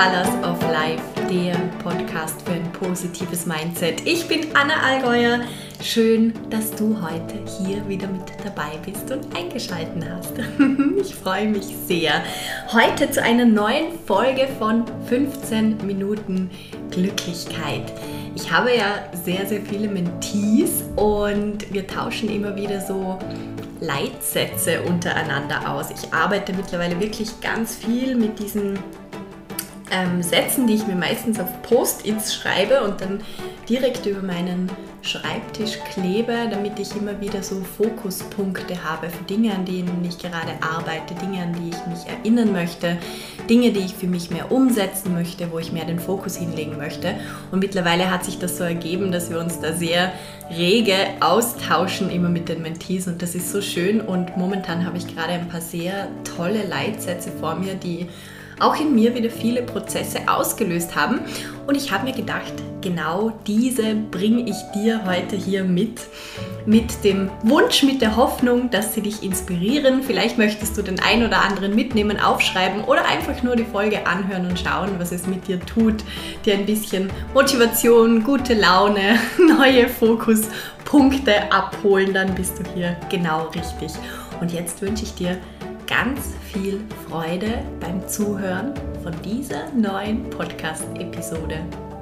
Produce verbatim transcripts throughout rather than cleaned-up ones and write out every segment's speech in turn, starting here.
Colors of Life, der Podcast für ein positives Mindset. Ich bin Anna Allgäuer. Schön, dass du heute hier wieder mit dabei bist und eingeschaltet hast. Ich freue mich sehr. Heute zu einer neuen Folge von fünfzehn Minuten Glücklichkeit. Ich habe ja sehr, sehr viele Mentees und wir tauschen immer wieder so Leitsätze untereinander aus. Ich arbeite mittlerweile wirklich ganz viel mit diesen ähm, Sätzen, die ich mir meistens auf Post-its schreibe und dann direkt über meinen Schreibtisch klebe, damit ich immer wieder so Fokuspunkte habe für Dinge, an denen ich gerade arbeite, Dinge, an die ich mich erinnern möchte, Dinge, die ich für mich mehr umsetzen möchte, wo ich mehr den Fokus hinlegen möchte. Und mittlerweile hat sich das so ergeben, dass wir uns da sehr rege austauschen, immer mit den Mentees, und das ist so schön. Und momentan habe ich gerade ein paar sehr tolle Leitsätze vor mir, die auch in mir wieder viele Prozesse ausgelöst haben. Und ich habe mir gedacht, genau diese bringe ich dir heute hier mit. Mit dem Wunsch, mit der Hoffnung, dass sie dich inspirieren. Vielleicht möchtest du den ein oder anderen mitnehmen, aufschreiben oder einfach nur die Folge anhören und schauen, was es mit dir tut. Dir ein bisschen Motivation, gute Laune, neue Fokuspunkte abholen. Dann bist du hier genau richtig. Und jetzt wünsche ich dir ganz viel Freude beim Zuhören von dieser neuen Podcast-Episode.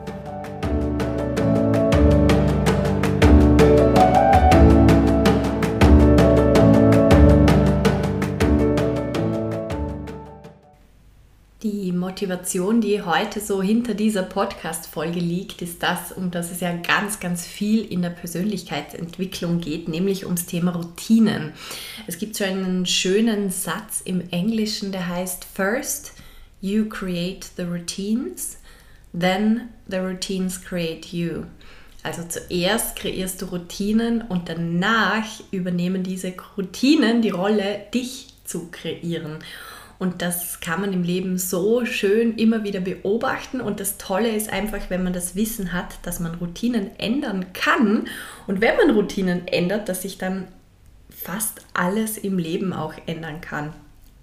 Die Motivation, die heute so hinter dieser Podcast-Folge liegt, ist das, um das es ja ganz, ganz viel in der Persönlichkeitsentwicklung geht, nämlich ums Thema Routinen. Es gibt so einen schönen Satz im Englischen, der heißt: First you create the routines, then the routines create you. Also zuerst kreierst du Routinen und danach übernehmen diese Routinen die Rolle, dich zu kreieren. Und das kann man im Leben so schön immer wieder beobachten. Und das Tolle ist einfach, wenn man das Wissen hat, dass man Routinen ändern kann. Und wenn man Routinen ändert, dass sich dann fast alles im Leben auch ändern kann.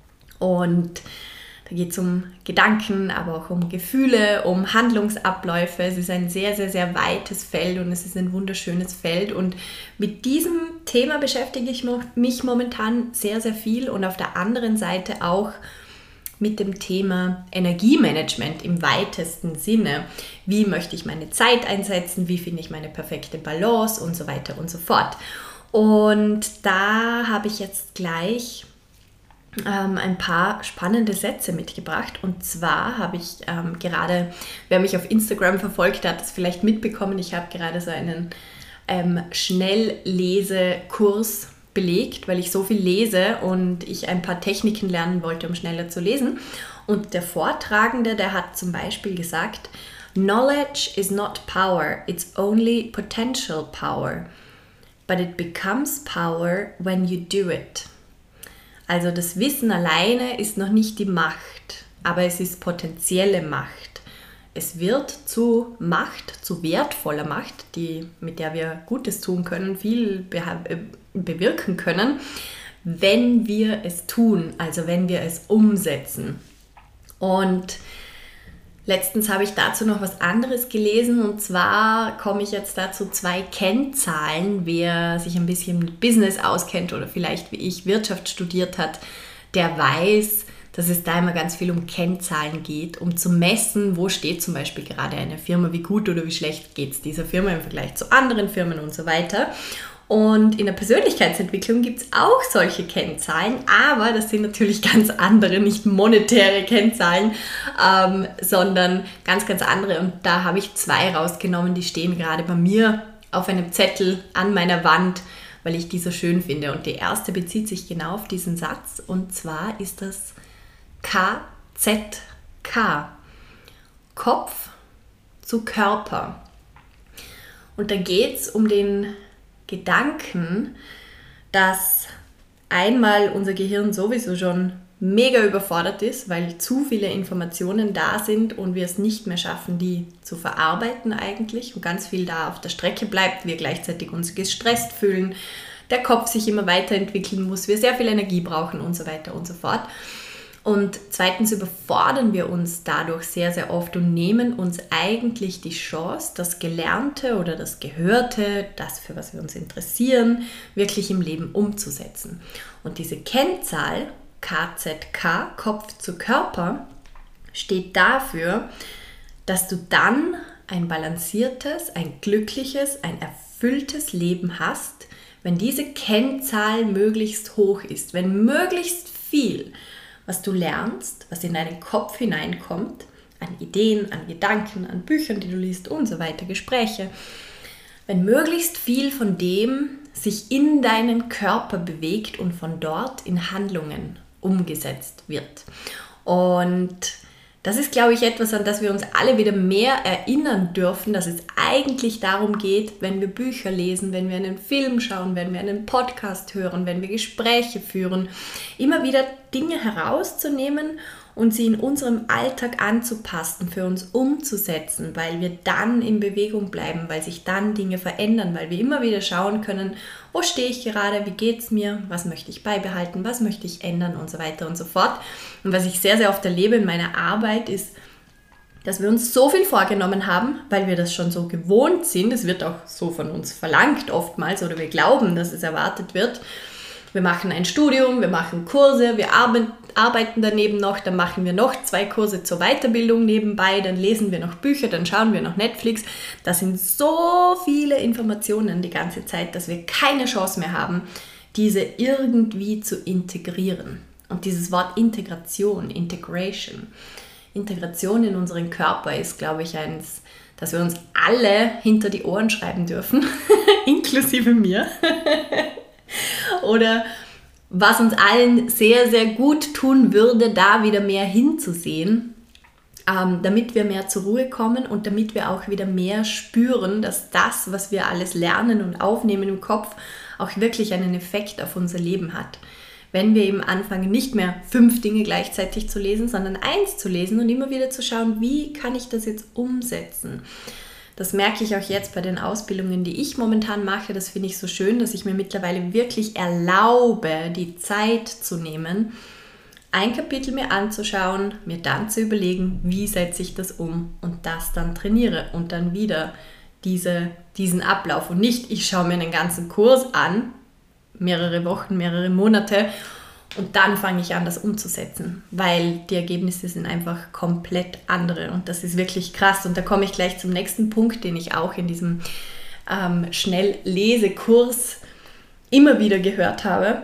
Und da geht es um Gedanken, aber auch um Gefühle, um Handlungsabläufe. Es ist ein sehr, sehr, sehr weites Feld und es ist ein wunderschönes Feld. Und mit diesem Thema beschäftige ich mich momentan sehr, sehr viel. Und auf der anderen Seite auch mit dem Thema Energiemanagement im weitesten Sinne. Wie möchte ich meine Zeit einsetzen? Wie finde ich meine perfekte Balance? Und so weiter und so fort. Und da habe ich jetzt gleich Ähm, ein paar spannende Sätze mitgebracht. Und zwar habe ich ähm, gerade, wer mich auf Instagram verfolgt, hat das vielleicht mitbekommen, ich habe gerade so einen ähm, Schnelllesekurs belegt, weil ich so viel lese und ich ein paar Techniken lernen wollte, um schneller zu lesen. Und der Vortragende, der hat zum Beispiel gesagt: Knowledge is not power, it's only potential power, but it becomes power when you do it. Also das Wissen alleine ist noch nicht die Macht, aber es ist potenzielle Macht. Es wird zu Macht, zu wertvoller Macht, die, mit der wir Gutes tun können, viel be- bewirken können, wenn wir es tun, also wenn wir es umsetzen. Und letztens habe ich dazu noch was anderes gelesen, und zwar komme ich jetzt dazu zwei Kennzahlen. Wer sich ein bisschen mit Business auskennt oder vielleicht wie ich Wirtschaft studiert hat, der weiß, dass es da immer ganz viel um Kennzahlen geht, um zu messen, wo steht zum Beispiel gerade eine Firma, wie gut oder wie schlecht geht es dieser Firma im Vergleich zu anderen Firmen und so weiter. Und in der Persönlichkeitsentwicklung gibt es auch solche Kennzahlen, aber das sind natürlich ganz andere, nicht monetäre Kennzahlen, ähm, sondern ganz, ganz andere. Und da habe ich zwei rausgenommen, die stehen gerade bei mir auf einem Zettel an meiner Wand, weil ich die so schön finde. Und die erste bezieht sich genau auf diesen Satz, und zwar ist das K Z K, Kopf zu Körper. Und da geht es um den Gedanken, dass einmal unser Gehirn sowieso schon mega überfordert ist, weil zu viele Informationen da sind und wir es nicht mehr schaffen, die zu verarbeiten eigentlich, und ganz viel da auf der Strecke bleibt, wir gleichzeitig uns gestresst fühlen, der Kopf sich immer weiterentwickeln muss, wir sehr viel Energie brauchen und so weiter und so fort. Und zweitens überfordern wir uns dadurch sehr, sehr oft und nehmen uns eigentlich die Chance, das Gelernte oder das Gehörte, das, für was wir uns interessieren, wirklich im Leben umzusetzen. Und diese Kennzahl K Z K, Kopf zu Körper, steht dafür, dass du dann ein balanciertes, ein glückliches, ein erfülltes Leben hast, wenn diese Kennzahl möglichst hoch ist, wenn möglichst viel, was du lernst, was in deinen Kopf hineinkommt, an Ideen, an Gedanken, an Büchern, die du liest und so weiter, Gespräche, wenn möglichst viel von dem sich in deinen Körper bewegt und von dort in Handlungen umgesetzt wird. Und das ist, glaube ich, etwas, an das wir uns alle wieder mehr erinnern dürfen, dass es eigentlich darum geht, wenn wir Bücher lesen, wenn wir einen Film schauen, wenn wir einen Podcast hören, wenn wir Gespräche führen, immer wieder Dinge herauszunehmen und sie in unserem Alltag anzupassen, für uns umzusetzen, weil wir dann in Bewegung bleiben, weil sich dann Dinge verändern, weil wir immer wieder schauen können, wo stehe ich gerade, wie geht es mir, was möchte ich beibehalten, was möchte ich ändern und so weiter und so fort. Und was ich sehr, sehr oft erlebe in meiner Arbeit ist, dass wir uns so viel vorgenommen haben, weil wir das schon so gewohnt sind, es wird auch so von uns verlangt oftmals oder wir glauben, dass es erwartet wird. Wir machen ein Studium, wir machen Kurse, wir arbeiten daneben noch, dann machen wir noch zwei Kurse zur Weiterbildung nebenbei, dann lesen wir noch Bücher, dann schauen wir noch Netflix. Das sind so viele Informationen die ganze Zeit, dass wir keine Chance mehr haben, diese irgendwie zu integrieren. Und dieses Wort Integration, Integration, Integration in unseren Körper ist, glaube ich, eins, das wir uns alle hinter die Ohren schreiben dürfen, inklusive mir. Oder was uns allen sehr, sehr gut tun würde, da wieder mehr hinzusehen, ähm, damit wir mehr zur Ruhe kommen und damit wir auch wieder mehr spüren, dass das, was wir alles lernen und aufnehmen im Kopf, auch wirklich einen Effekt auf unser Leben hat. Wenn wir eben anfangen, nicht mehr fünf Dinge gleichzeitig zu lesen, sondern eins zu lesen und immer wieder zu schauen, wie kann ich das jetzt umsetzen? Das merke ich auch jetzt bei den Ausbildungen, die ich momentan mache. Das finde ich so schön, dass ich mir mittlerweile wirklich erlaube, die Zeit zu nehmen, ein Kapitel mir anzuschauen, mir dann zu überlegen, wie setze ich das um und das dann trainiere und dann wieder diese, diesen Ablauf. Und nicht, ich schaue mir einen ganzen Kurs an, mehrere Wochen, mehrere Monate und dann fange ich an, das umzusetzen, weil die Ergebnisse sind einfach komplett andere und das ist wirklich krass. Und da komme ich gleich zum nächsten Punkt, den ich auch in diesem ähm, Schnelllesekurs immer wieder gehört habe.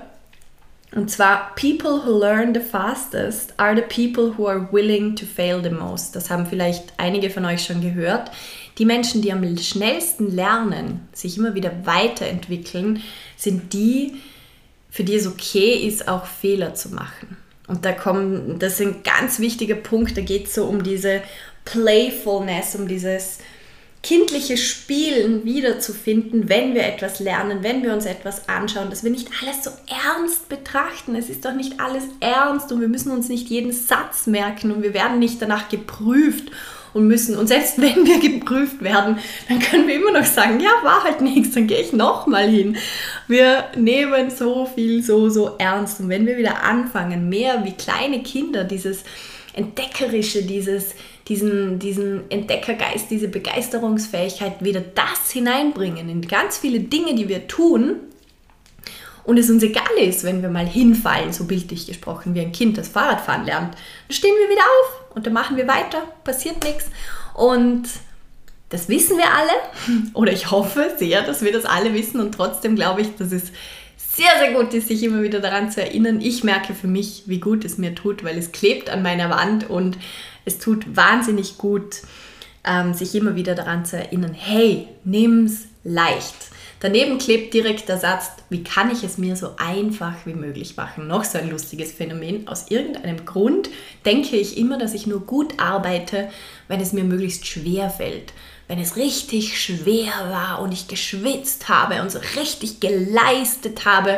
Und zwar, people who learn the fastest are the people who are willing to fail the most. Das haben vielleicht einige von euch schon gehört. Die Menschen, die am schnellsten lernen, sich immer wieder weiterentwickeln, sind die, für die es okay ist, auch Fehler zu machen. Und da kommen, das ist ein ganz wichtiger Punkt, da geht es so um diese Playfulness, um dieses kindliche Spielen wiederzufinden, wenn wir etwas lernen, wenn wir uns etwas anschauen, dass wir nicht alles so ernst betrachten. Es ist doch nicht alles ernst und wir müssen uns nicht jeden Satz merken und wir werden nicht danach geprüft und müssen, und selbst wenn wir geprüft werden, dann können wir immer noch sagen, ja, war halt nichts, dann gehe ich nochmal hin. Wir nehmen so viel so, so ernst und wenn wir wieder anfangen, mehr wie kleine Kinder, dieses Entdeckerische, dieses, diesen, diesen Entdeckergeist, diese Begeisterungsfähigkeit, wieder das hineinbringen in ganz viele Dinge, die wir tun und es uns egal ist, wenn wir mal hinfallen, so bildlich gesprochen, wie ein Kind das Fahrradfahren lernt, dann stehen wir wieder auf und dann machen wir weiter, passiert nichts und das wissen wir alle oder ich hoffe sehr, dass wir das alle wissen und trotzdem glaube ich, dass es sehr, sehr gut ist, sich immer wieder daran zu erinnern. Ich merke für mich, wie gut es mir tut, weil es klebt an meiner Wand und es tut wahnsinnig gut, ähm, sich immer wieder daran zu erinnern, hey, nimm's leicht. Daneben klebt direkt der Satz, wie kann ich es mir so einfach wie möglich machen? Noch so ein lustiges Phänomen. Aus irgendeinem Grund denke ich immer, dass ich nur gut arbeite, wenn es mir möglichst schwer fällt. Wenn es richtig schwer war und ich geschwitzt habe und so richtig geleistet habe.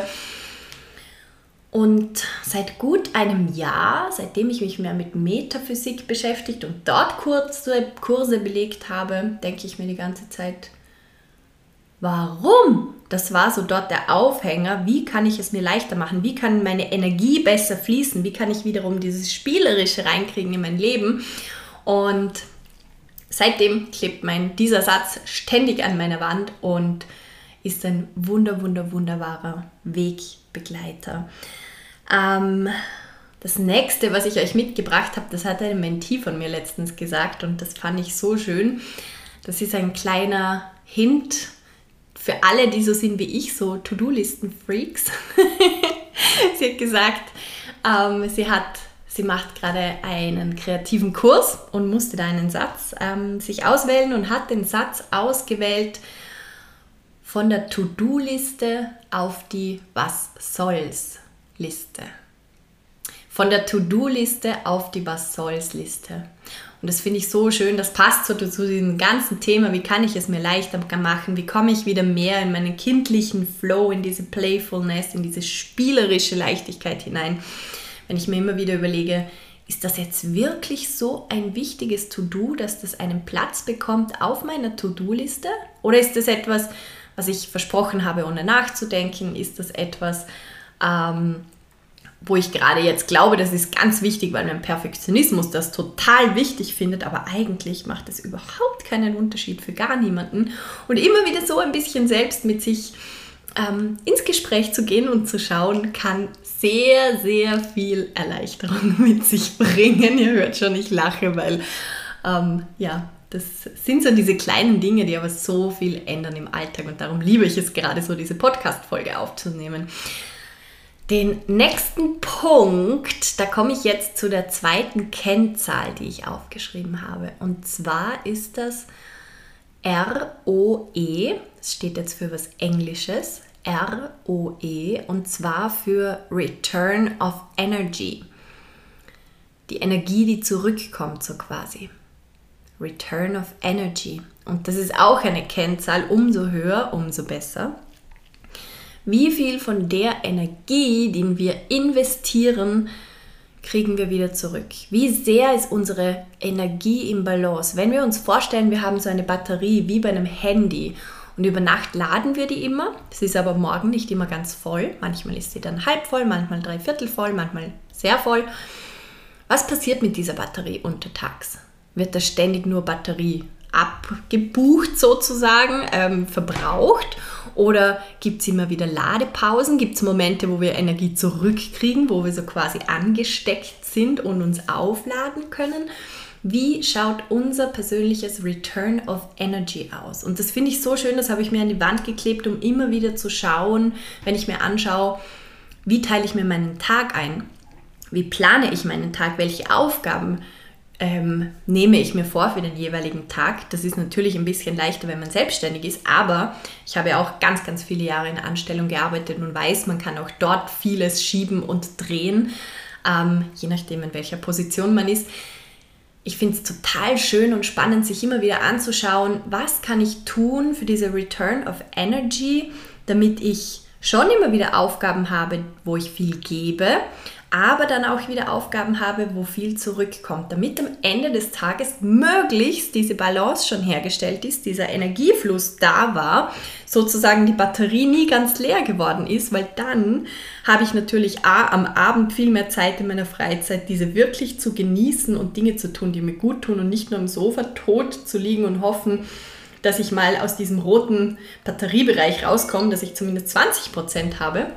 Und seit gut einem Jahr, seitdem ich mich mehr mit Metaphysik beschäftigt und dort kurze Kurse belegt habe, denke ich mir die ganze Zeit, warum? Das war so dort der Aufhänger. Wie kann ich es mir leichter machen? Wie kann meine Energie besser fließen? Wie kann ich wiederum dieses Spielerische reinkriegen in mein Leben? Und seitdem klebt mein, dieser Satz ständig an meiner Wand und ist ein wunder, wunder, wunderbarer Wegbegleiter. Ähm, das nächste, was ich euch mitgebracht habe, das hat eine Mentee von mir letztens gesagt und das fand ich so schön. Das ist ein kleiner Hint für alle, die so sind wie ich, so To-Do-Listen-Freaks. Sie hat gesagt, ähm, sie, hat, sie macht gerade einen kreativen Kurs und musste da einen Satz ähm, sich auswählen und hat den Satz ausgewählt von der To-Do-Liste auf die Was-Soll's-Liste. Von der To-Do-Liste auf die Was-Soll's-Liste. Und das finde ich so schön, das passt so zu diesem ganzen Thema, wie kann ich es mir leichter machen, wie komme ich wieder mehr in meinen kindlichen Flow, in diese Playfulness, in diese spielerische Leichtigkeit hinein. Wenn ich mir immer wieder überlege, ist das jetzt wirklich so ein wichtiges To-Do, dass das einen Platz bekommt auf meiner To-Do-Liste? Oder ist das etwas, was ich versprochen habe, ohne nachzudenken? Ist das etwas, ähm, wo ich gerade jetzt glaube, das ist ganz wichtig, weil mein Perfektionismus das total wichtig findet, aber eigentlich macht es überhaupt keinen Unterschied für gar niemanden. Und immer wieder so ein bisschen selbst mit sich ähm, ins Gespräch zu gehen und zu schauen, kann sehr, sehr viel Erleichterung mit sich bringen. Ihr hört schon, ich lache, weil ähm, ja, das sind so diese kleinen Dinge, die aber so viel ändern im Alltag und darum liebe ich es gerade so, diese Podcast-Folge aufzunehmen. Den nächsten Punkt, da komme ich jetzt zu der zweiten Kennzahl, die ich aufgeschrieben habe. Und zwar ist das R O E, das steht jetzt für was Englisches, R O E, und zwar für Return of Energy. Die Energie, die zurückkommt, so quasi. Return of Energy. Und das ist auch eine Kennzahl, umso höher, umso besser. Wie viel von der Energie, die wir investieren, kriegen wir wieder zurück? Wie sehr ist unsere Energie im Balance? Wenn wir uns vorstellen, wir haben so eine Batterie wie bei einem Handy und über Nacht laden wir die immer, sie ist aber morgen nicht immer ganz voll, manchmal ist sie dann halb voll, manchmal dreiviertel voll, manchmal sehr voll. Was passiert mit dieser Batterie untertags? Wird da ständig nur Batterie abgebucht sozusagen, ähm, verbraucht? Oder gibt es immer wieder Ladepausen? Gibt es Momente, wo wir Energie zurückkriegen, wo wir so quasi angesteckt sind und uns aufladen können? Wie schaut unser persönliches Return of Energy aus? Und das finde ich so schön, das habe ich mir an die Wand geklebt, um immer wieder zu schauen, wenn ich mir anschaue, wie teile ich mir meinen Tag ein? Wie plane ich meinen Tag? Welche Aufgaben Ähm, nehme ich mir vor für den jeweiligen Tag. Das ist natürlich ein bisschen leichter, wenn man selbstständig ist, aber ich habe ja auch ganz, ganz viele Jahre in der Anstellung gearbeitet und weiß, man kann auch dort vieles schieben und drehen, ähm, je nachdem, in welcher Position man ist. Ich finde es total schön und spannend, sich immer wieder anzuschauen, was kann ich tun für diese Return of Energy, damit ich schon immer wieder Aufgaben habe, wo ich viel gebe, aber dann auch wieder Aufgaben habe, wo viel zurückkommt, damit am Ende des Tages möglichst diese Balance schon hergestellt ist, dieser Energiefluss da war, sozusagen die Batterie nie ganz leer geworden ist, weil dann habe ich natürlich A, am Abend viel mehr Zeit in meiner Freizeit, diese wirklich zu genießen und Dinge zu tun, die mir gut tun und nicht nur am Sofa tot zu liegen und hoffen, dass ich mal aus diesem roten Batteriebereich rauskomme, dass ich zumindest zwanzig Prozent habe.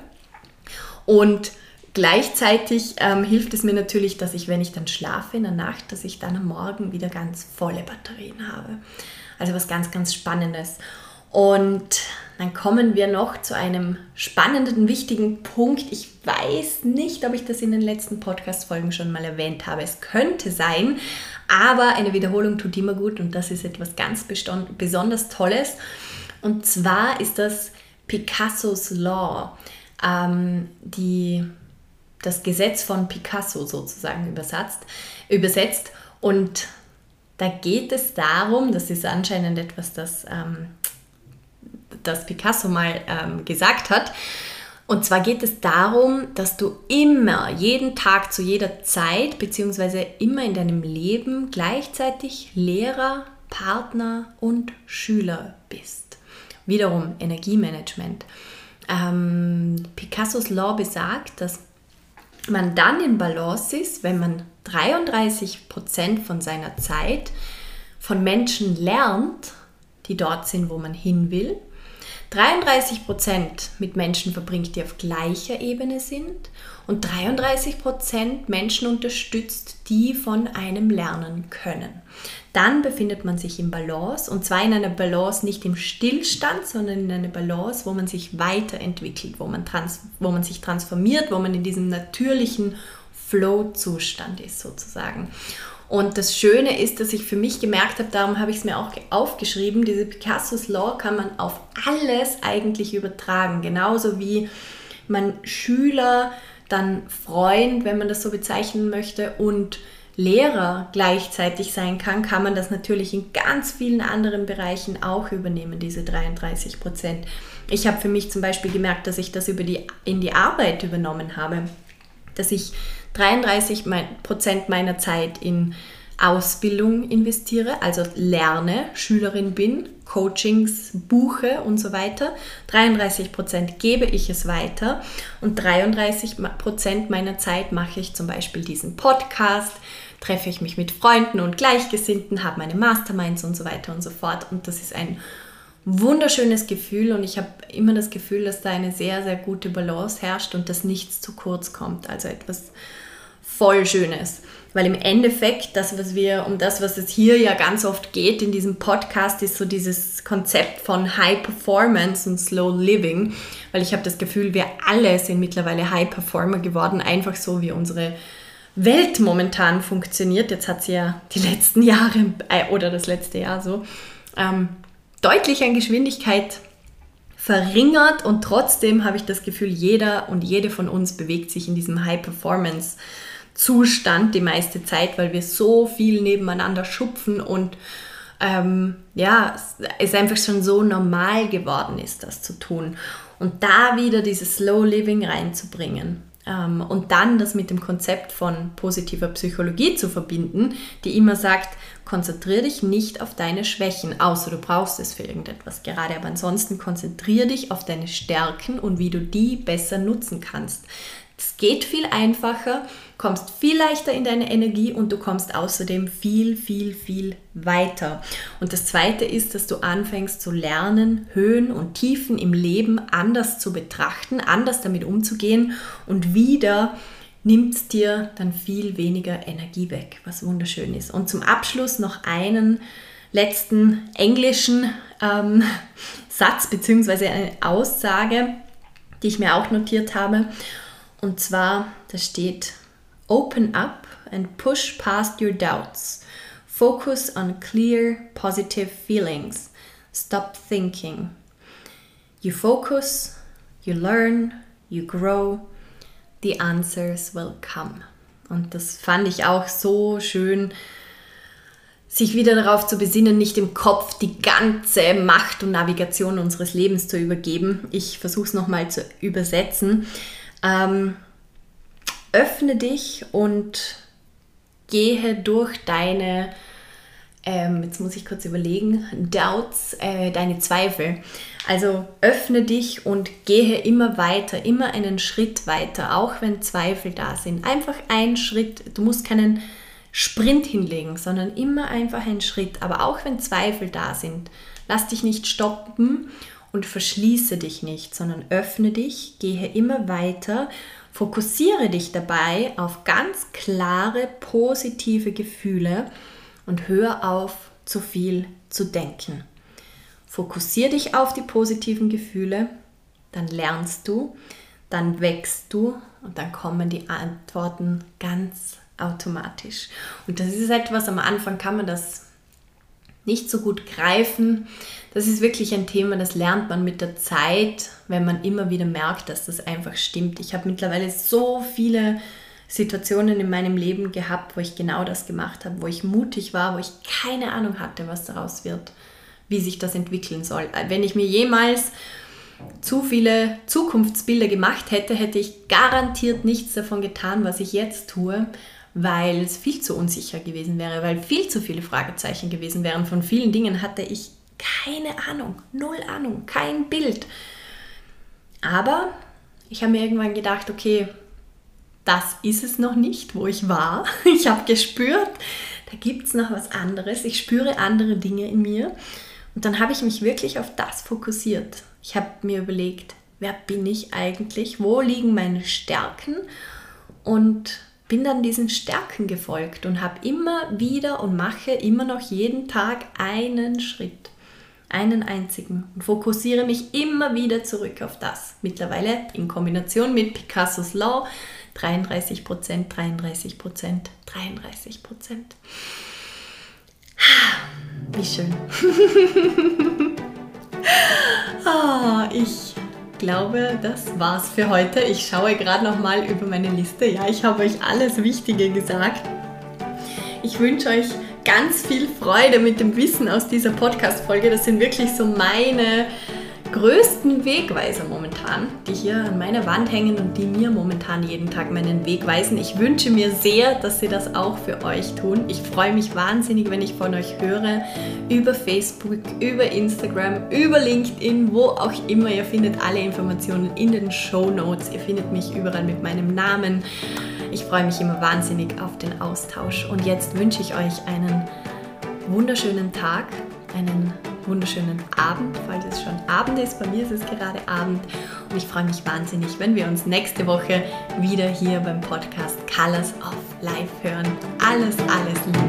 Und gleichzeitig ähm, hilft es mir natürlich, dass ich, wenn ich dann schlafe in der Nacht, dass ich dann am Morgen wieder ganz volle Batterien habe. Also was ganz, ganz Spannendes. Und dann kommen wir noch zu einem spannenden, wichtigen Punkt. Ich weiß nicht, ob ich das in den letzten Podcast-Folgen schon mal erwähnt habe. Es könnte sein, aber eine Wiederholung tut immer gut und das ist etwas ganz besonders Tolles. Und zwar ist das Picassos Law, ähm, die... das Gesetz von Picasso sozusagen übersetzt, übersetzt. Und da geht es darum, das ist anscheinend etwas, das, ähm, das Picasso mal ähm, gesagt hat. Und zwar geht es darum, dass du immer, jeden Tag, zu jeder Zeit, beziehungsweise immer in deinem Leben gleichzeitig Lehrer, Partner und Schüler bist. Wiederum Energiemanagement. Ähm, Picassos Law besagt, dass man dann in Balance ist, wenn man dreiunddreißig Prozent von seiner Zeit von Menschen lernt, die dort sind, wo man hin will, dreiunddreißig Prozent mit Menschen verbringt, die auf gleicher Ebene sind und dreiunddreißig Prozent Menschen unterstützt, die von einem lernen können. Dann befindet man sich in Balance, und zwar in einer Balance nicht im Stillstand, sondern in einer Balance, wo man sich weiterentwickelt, wo man, trans- wo man sich transformiert, wo man in diesem natürlichen Flow-Zustand ist sozusagen. Und das Schöne ist, dass ich für mich gemerkt habe, darum habe ich es mir auch aufgeschrieben, diese Picassos Law kann man auf alles eigentlich übertragen. Genauso wie man Schüler, dann Freund, wenn man das so bezeichnen möchte, und Lehrer gleichzeitig sein kann, kann man das natürlich in ganz vielen anderen Bereichen auch übernehmen, diese dreiunddreißig Prozent. Ich habe für mich zum Beispiel gemerkt, dass ich das über die, in die Arbeit übernommen habe, dass ich dreiunddreißig Prozent meiner Zeit in Ausbildung investiere, also lerne, Schülerin bin, Coachings buche und so weiter. dreiunddreißig Prozent gebe ich es weiter und dreiunddreißig Prozent meiner Zeit mache ich zum Beispiel diesen Podcast, treffe ich mich mit Freunden und Gleichgesinnten, habe meine Masterminds und so weiter und so fort. Und das ist ein wunderschönes Gefühl und ich habe immer das Gefühl, dass da eine sehr, sehr gute Balance herrscht und dass nichts zu kurz kommt. Also etwas voll Schönes. Weil im Endeffekt, das, was wir, um das, was es hier ja ganz oft geht in diesem Podcast, ist so dieses Konzept von High Performance und Slow Living. Weil ich habe das Gefühl, wir alle sind mittlerweile High Performer geworden, einfach so wie unsere Welt momentan funktioniert. Jetzt hat sie ja die letzten Jahre äh, oder das letzte Jahr so ähm, deutlich an Geschwindigkeit verringert und trotzdem habe ich das Gefühl, jeder und jede von uns bewegt sich in diesem High Performance Zustand die meiste Zeit, weil wir so viel nebeneinander schupfen und ähm, ja, es einfach schon so normal geworden ist, das zu tun. Und da wieder dieses Slow Living reinzubringen ähm, und dann das mit dem Konzept von positiver Psychologie zu verbinden, die immer sagt, konzentriere dich nicht auf deine Schwächen, außer du brauchst es für irgendetwas gerade, aber ansonsten konzentriere dich auf deine Stärken und wie du die besser nutzen kannst. Es geht viel einfacher, kommst viel leichter in deine Energie und du kommst außerdem viel, viel, viel weiter. Und das Zweite ist, dass du anfängst zu lernen, Höhen und Tiefen im Leben anders zu betrachten, anders damit umzugehen und wieder nimmt es dir dann viel weniger Energie weg, was wunderschön ist. Und zum Abschluss noch einen letzten englischen ähm, Satz bzw. eine Aussage, die ich mir auch notiert habe. Und zwar, da steht, open up and push past your doubts. Focus on clear, positive feelings. Stop thinking. You focus, you learn, you grow. The answers will come. Und das fand ich auch so schön, sich wieder darauf zu besinnen, nicht im Kopf die ganze Macht und Navigation unseres Lebens zu übergeben. Ich versuche es nochmal zu übersetzen. Ähm, öffne dich und gehe durch deine, ähm, jetzt muss ich kurz überlegen, Doubts, äh, deine Zweifel. Also öffne dich und gehe immer weiter, immer einen Schritt weiter, auch wenn Zweifel da sind. Einfach ein Schritt, du musst keinen Sprint hinlegen, sondern immer einfach einen Schritt. Aber auch wenn Zweifel da sind, lass dich nicht stoppen und verschließe dich nicht, sondern öffne dich, gehe immer weiter, fokussiere dich dabei auf ganz klare, positive Gefühle und hör auf, zu viel zu denken. Fokussiere dich auf die positiven Gefühle, dann lernst du, dann wächst du und dann kommen die Antworten ganz automatisch. Und das ist etwas, am Anfang kann man das nicht so gut greifen. Das ist wirklich ein Thema, das lernt man mit der Zeit, wenn man immer wieder merkt, dass das einfach stimmt. Ich habe mittlerweile so viele Situationen in meinem Leben gehabt, wo ich genau das gemacht habe, wo ich mutig war, wo ich keine Ahnung hatte, was daraus wird, wie sich das entwickeln soll. Wenn ich mir jemals zu viele Zukunftsbilder gemacht hätte, hätte ich garantiert nichts davon getan, was ich jetzt tue, weil es viel zu unsicher gewesen wäre, weil viel zu viele Fragezeichen gewesen wären. Von vielen Dingen hatte ich Keine Ahnung, null Ahnung, kein Bild. Aber ich habe mir irgendwann gedacht, okay, das ist es noch nicht, wo ich war. Ich habe gespürt, da gibt es noch was anderes. Ich spüre andere Dinge in mir. Und dann habe ich mich wirklich auf das fokussiert. Ich habe mir überlegt, wer bin ich eigentlich? Wo liegen meine Stärken? Und bin dann diesen Stärken gefolgt und habe immer wieder und mache immer noch jeden Tag einen Schritt. Einen einzigen. Und fokussiere mich immer wieder zurück auf das. Mittlerweile in Kombination mit Picassos Law. dreiunddreißig Prozent, dreiunddreißig Prozent, dreiunddreißig Prozent. Wie schön. ah, ich glaube, das war's für heute. Ich schaue gerade noch mal über meine Liste. Ja, ich habe euch alles Wichtige gesagt. Ich wünsche euch ganz viel Freude mit dem Wissen aus dieser Podcast-Folge. Das sind wirklich so meine größten Wegweiser momentan, die hier an meiner Wand hängen und die mir momentan jeden Tag meinen Weg weisen. Ich wünsche mir sehr, dass sie das auch für euch tun. Ich freue mich wahnsinnig, wenn ich von euch höre, über Facebook, über Instagram, über LinkedIn, wo auch immer. Ihr findet alle Informationen in den Shownotes. Ihr findet mich überall mit meinem Namen. Ich freue mich immer wahnsinnig auf den Austausch. Und jetzt wünsche ich euch einen wunderschönen Tag, einen wunderschönen Abend, falls es schon Abend ist. Bei mir ist es gerade Abend und ich freue mich wahnsinnig, wenn wir uns nächste Woche wieder hier beim Podcast Colors of Life hören. Alles, alles Liebe.